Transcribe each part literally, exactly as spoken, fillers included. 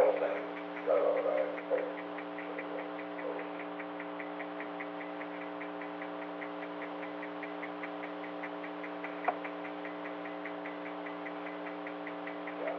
those things go, right? Like, yeah,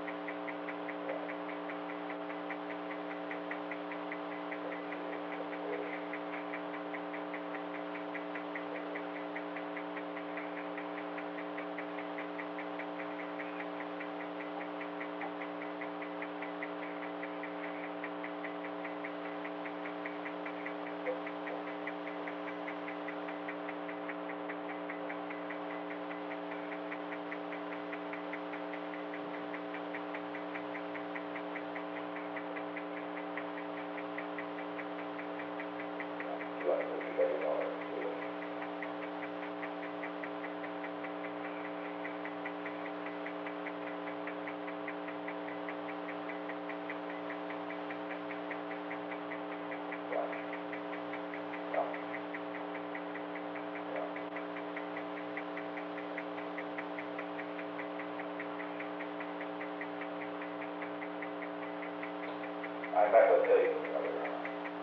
two hundred fifty billion dollars too. Yeah, yeah, yeah. I met with Dave the other night.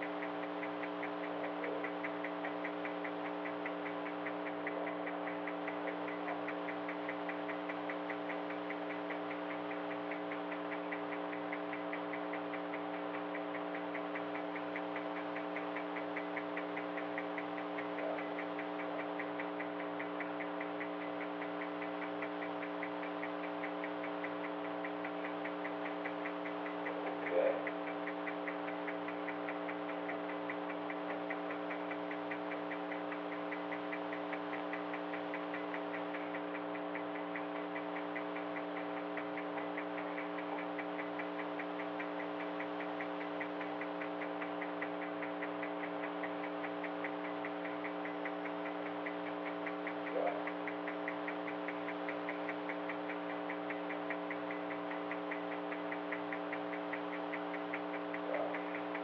Okay. Yeah, yeah,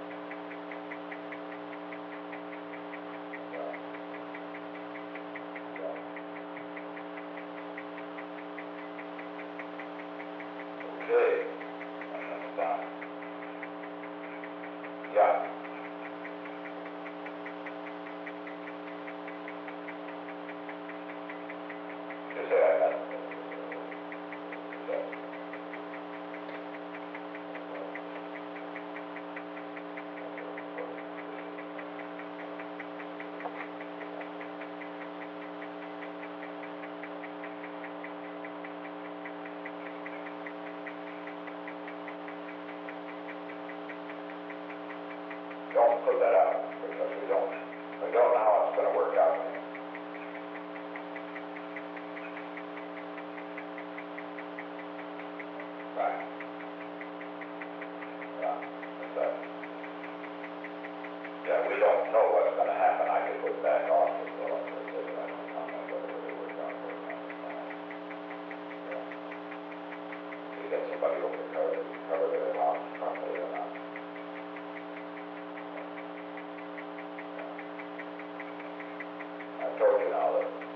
yeah, yeah. Okay, I understand. Yeah, just say I met with Dave. Yeah. Don't put that out because we don't, we don't know how it's going to work out. Right. Yeah. Exactly. Yeah, we don't know what's going to happen. I could put back off as well as I say, but I don't know whether it really works out for us on the plan. Yeah. To get somebody over to cover, cover their loss properly or not. Yeah. I told you now that